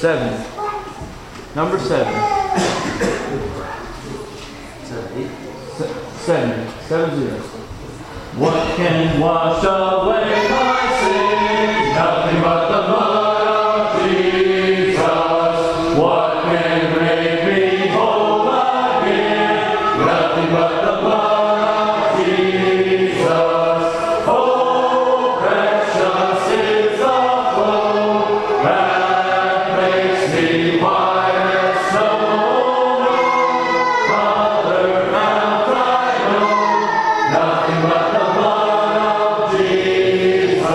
7. Number 7. 7. 7-0. What can wash away my sin? Nothing but the blood of Jesus. What can make me whole again? Nothing but the blood of Jesus. Oh, precious is the flow that makes me white as snow. Other fount I know, nothing but the blood of Jesus.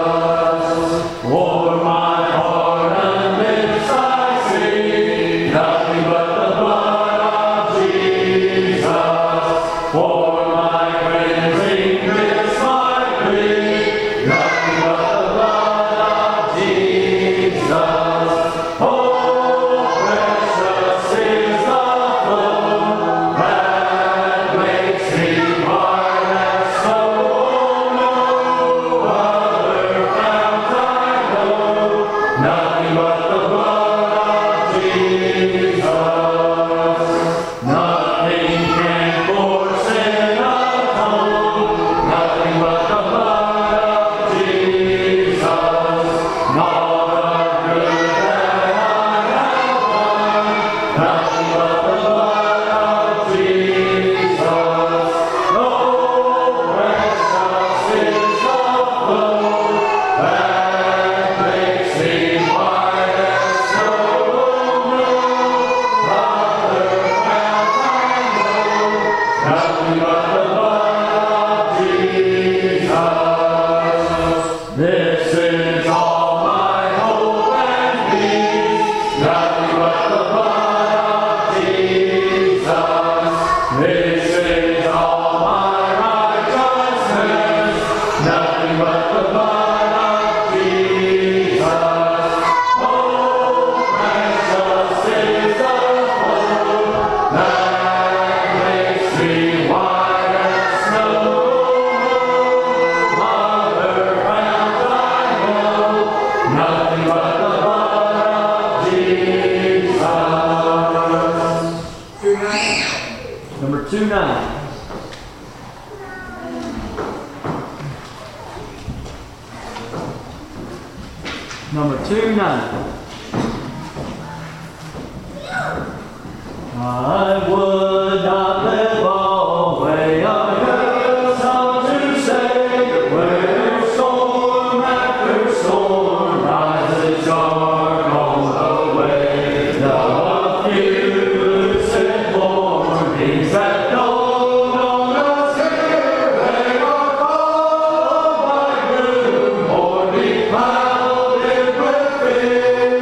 O'er my pardon lips I sing, nothing but the blood of Jesus. For my cleansing this my plea, nothing but the blood of Jesus. Oh, precious is the flow that makes me white as snow. No other fount I know, nothing but the blood of Jesus. Nothing can for sin atone, nothing but the blood of Jesus. Not a good that I have done, nothing but the blood of Jesus. Oh, precious is the flow that makes me white as snow. No other fount I know, nothing but the blood of Jesus. This is all my hope and peace, nothing but the blood of Jesus. This is all my righteousness, nothing but the blood of Jesus. Oh, precious is the flow that makes me white as snow. Other fount I know, nothing but the blood of Jesus. Number 2-9. Number 2-9. I would not live always. I heard some to say, where storm after storm rises dark on the way. The few sit warnings that dawn on us here, they are followed by gloom or be clouded with fear.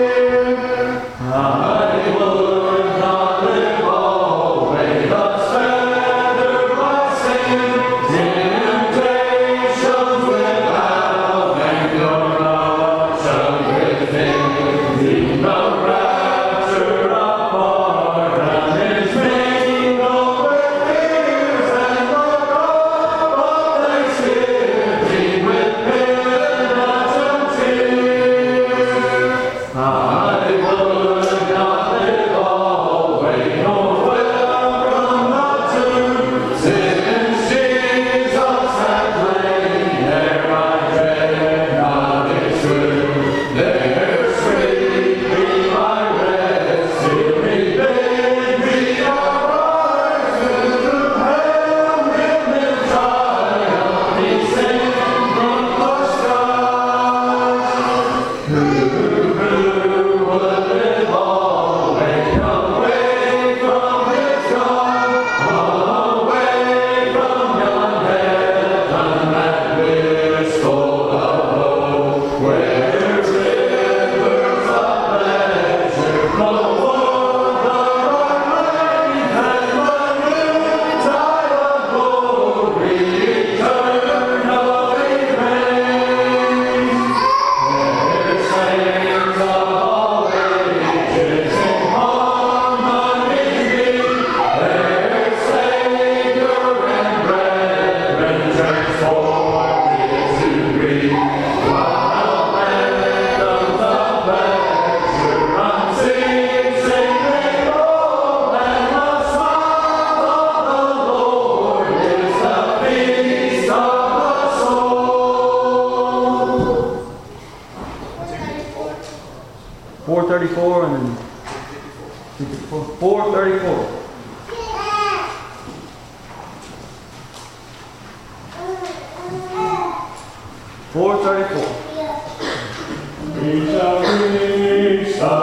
434 and then 434. We shall reach the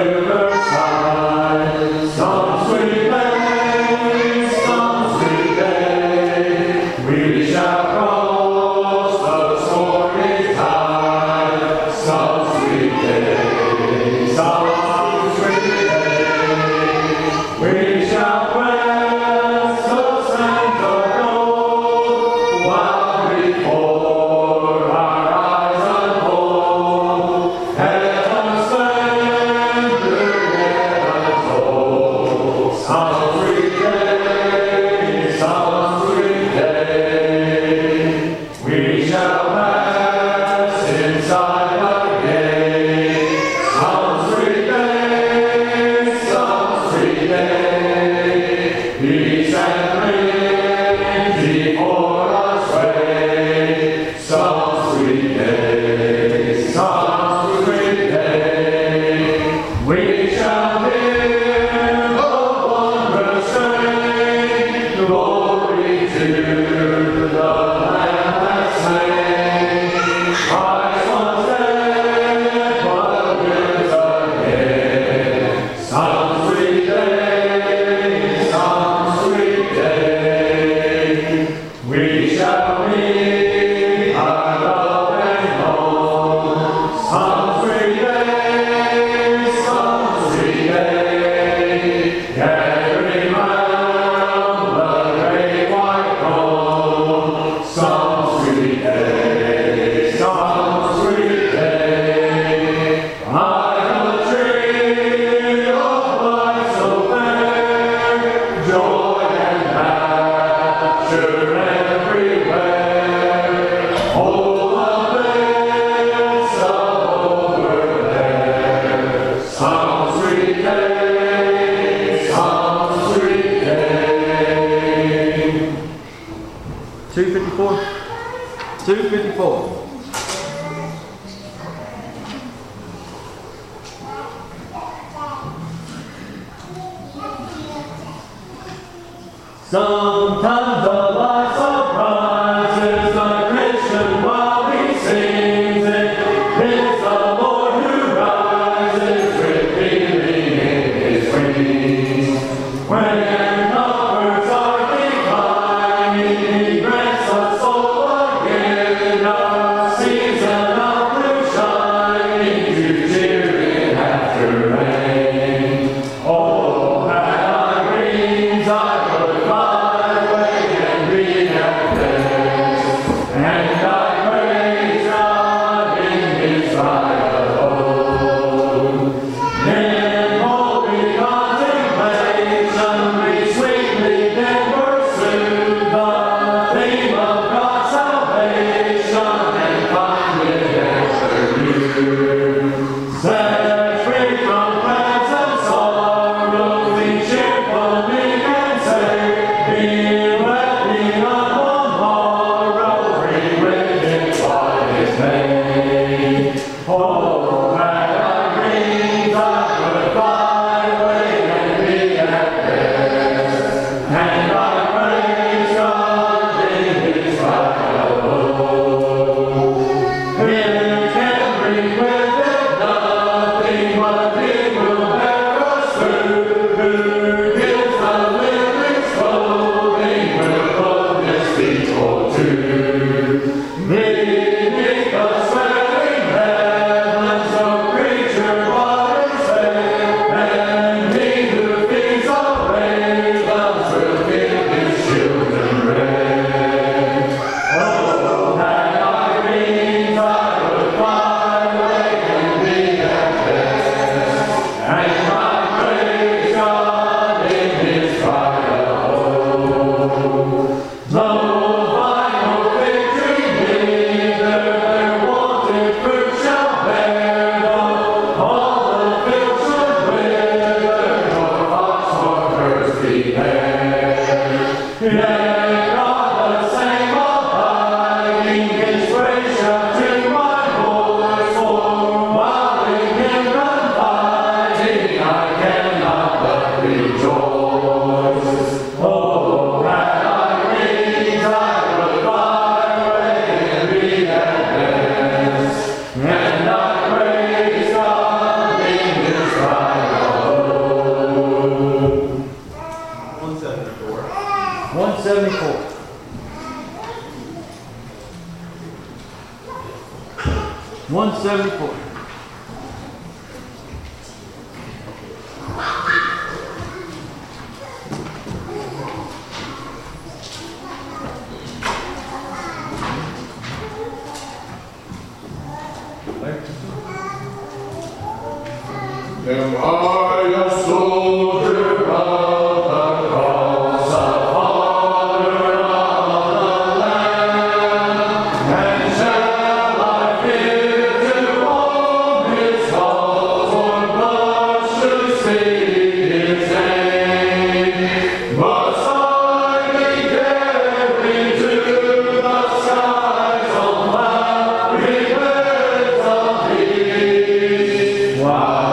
riverside, some sweet day, some sweet day. We shall cross the stormy tide, some sweet day, some sweet day. We shall press the sands of gold while before our eyes unfold. Heaven's splendor yet untold. Some sweet day, some sweet day. We shall pass inside the gate. Some sweet day, some sweet day. Peace and plenty for us way. Some sweet day, some sweet day. We shall hear the wondrous strain. Glory to the Lamb that slain. Christ was dead, but lives again. Some sweet day, some sweet day. We shall meet our love and home. Some sweet day, some sweet day. Gathering round the great white throne. Some sweet day, some sweet day. Like a tree of life so fair, joy and rapture everywhere. Oh, the bliss of over there. Some sweet day, some sweet day. 254. 254. Sometimes the light surprises the Christian while he sings it. It's the Lord who rises with healing in his wings. When numbers are declining, he grants us soul again. A season of blue shining to cheer it after rain. Oh, had I wings, I could fly away and be at peace. And I praise God in His light abode. In holy contemplation, we sweetly then pursue the theme of God's salvation and find it after set free from present sorrow, we cheerfully can say, be ready on tomorrow, free with what is made. Oh, had I wings, I could fly away and be at rest. And I praise God in His light abode. It can bring with it nothing but He will bear us through. Who gives the living clothing will boldness be told to. Beneath the swelling heavens, no creature but is there, and He who feeds the ravens will give His children rest. Oh, had I wings, I would fly away and be at rest, and I praise God in His light abode. Though by no victory given, 174. Am I a soldier of the cause of honor of the land? And shall I fear to own his cause or blush to speak his name? Must I be carried to the skies on cloudy beds of peace? While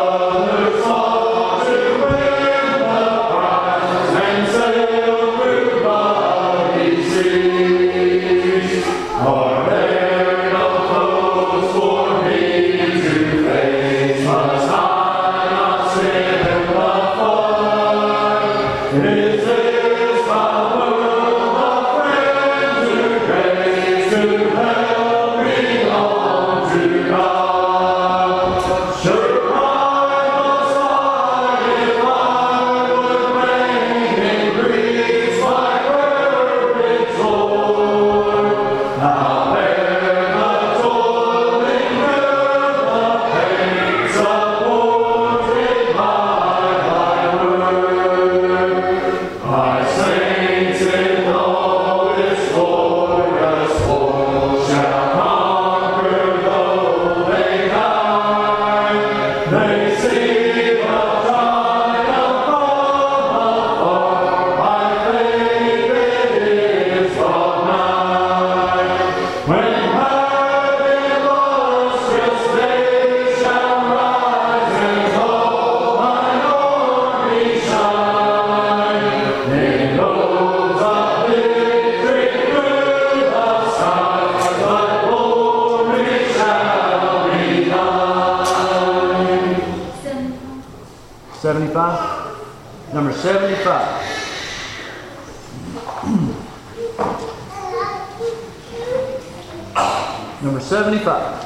Number 75. Number 75.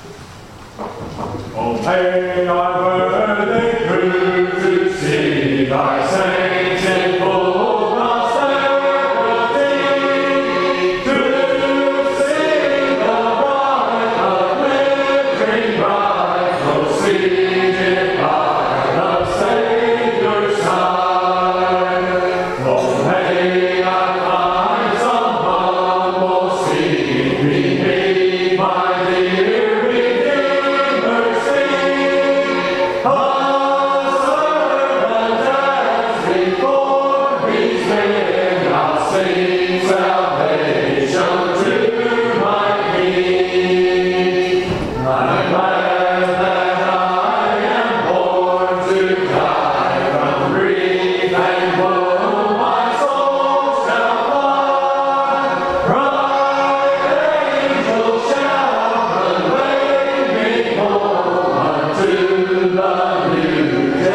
Oh, may I worthy prove to see thy saints in full prosperity, to see the bright uplifting bright, proceeded by the Savior's side. Oh, may I find some humble seed beneath my dear Redeemer's feet, a servant as before he's been, I'll sing salvation to my King. I'm glad that I am born to die from grief and woe, my soul shall fly. Bright angels shall convey me home unto the new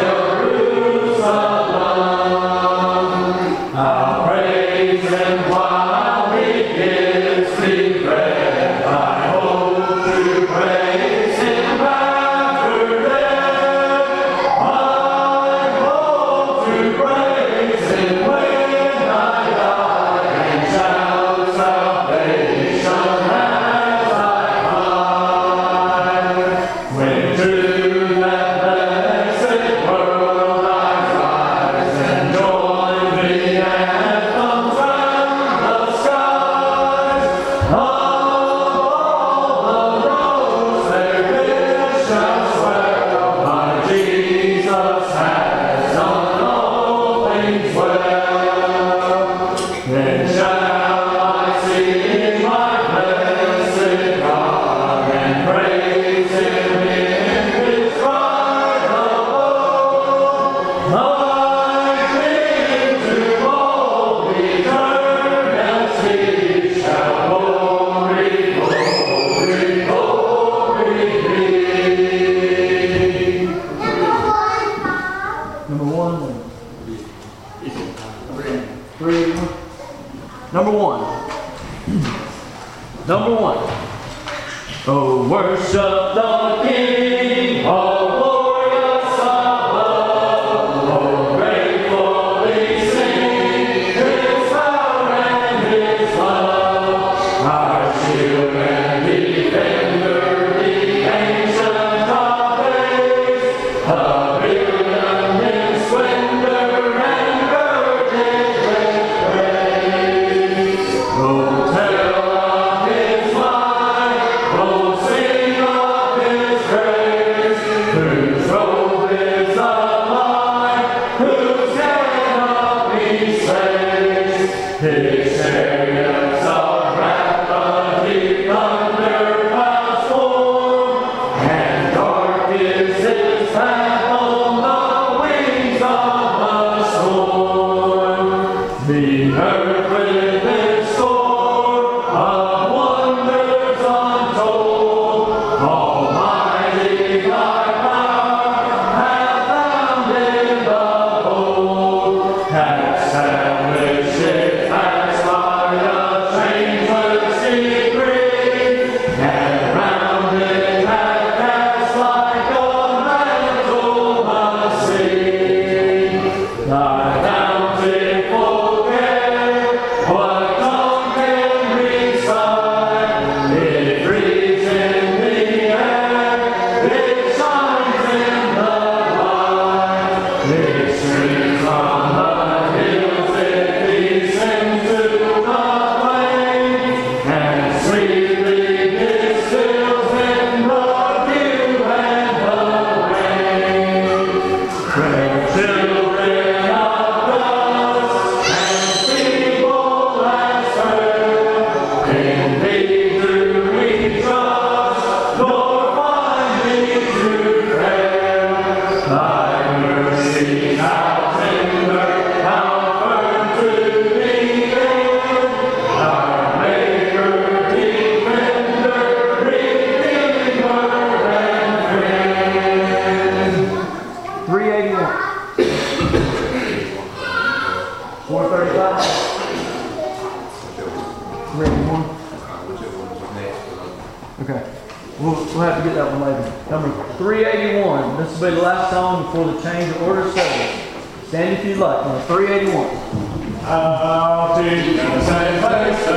Jerusalem. I'll praise him while he gives me breath. I hope to praise him after death. I hope to praise him when I die and shout salvation as I fly. When to that blessed world I rise and join the anthems round the skies, of all the roads their gifts shall swell, my Jesus has done all things well. Then shall I see my blessed God and praise him in his pride above. My King to all eternity shall glory, glory, glory be. Number 1. 3. Number 1. Number 1. Oh, worship the King, oh glorious above. Oh, gratefully sing His power and His love. Our shield and defender, the ancient of days, a brilliant in splendor and girded with praise. Oh, tell of His might, oh, sing of His grace, whose robe is of light, whose cannot be slain. His chariots of wrath, but He thunder clouds form, and dark is His path on the wings of a storm. The earth with its store of wonders untold, Almighty Thy power hath founded the whole, hath established His acts by a changeless decree, and round it hath cast like a mantle the sea. Thy bountiful care, what tongue can recite? It breathes in the air, it shines in the light, it streams on the hills, it descends to the plain, and sweetly distills in the dew and the rain. Where children of dust and feeble as frail, in Thee do we trust, nor find Thee to fail. Thy mercy how tender, how firm to the end, our Maker, Defender, Redeemer, and Friend. 381. 435. 381. Okay. We'll have to get that one later. Number 381. This will be the last song before the change of order service. Stand if you'd like. Number 381. I'll teach you to say,